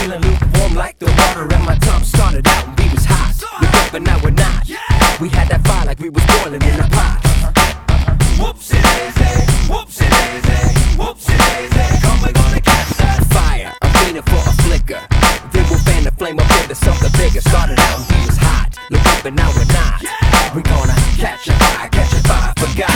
feeling lukewarm like the water, and my tongue started out and we was hot. Look up and now we're not. We had that fire like we was boiling in a pot. Whoopsie daisy, whoopsie daisy, whoopsie daisy. Come, we're gonna catch that fire. I'm feeling for a flicker. Then we'll fan the flame up into something bigger. Started out and we was hot. Look up and now we're not. We gonna catch a fire, forgot.